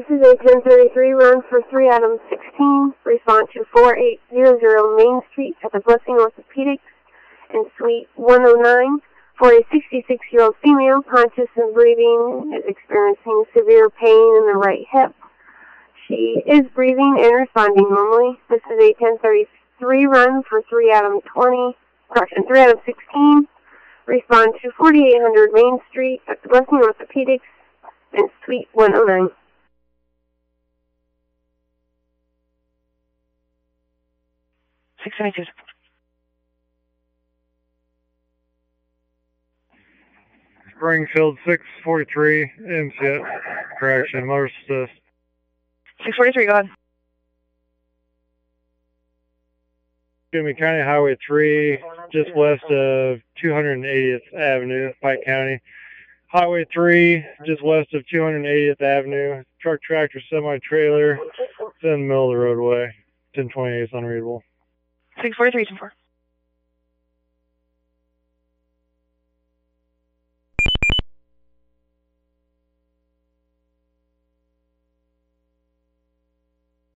is a 1033 run for 3 Adams 16. Respond to 4800 Main Street at the Blessing Orthopedics in Suite 109 for a 66-year-old female conscious and breathing, is experiencing severe pain in the right hip. She is breathing and responding normally. This is a 1033 run for 3 Adams 16. Respond to 4800 Main Street at the Blessing Orthopedics in Suite 109. Springfield 643, MCAT, correction, motor assist. 643, go ahead. Give me County Highway 3, just west of 280th Avenue, Pike County. Highway 3, just west of 280th Avenue. Truck, tractor, semi-trailer. It's in the middle of the roadway. 1028 is unreadable. 643, 10-4.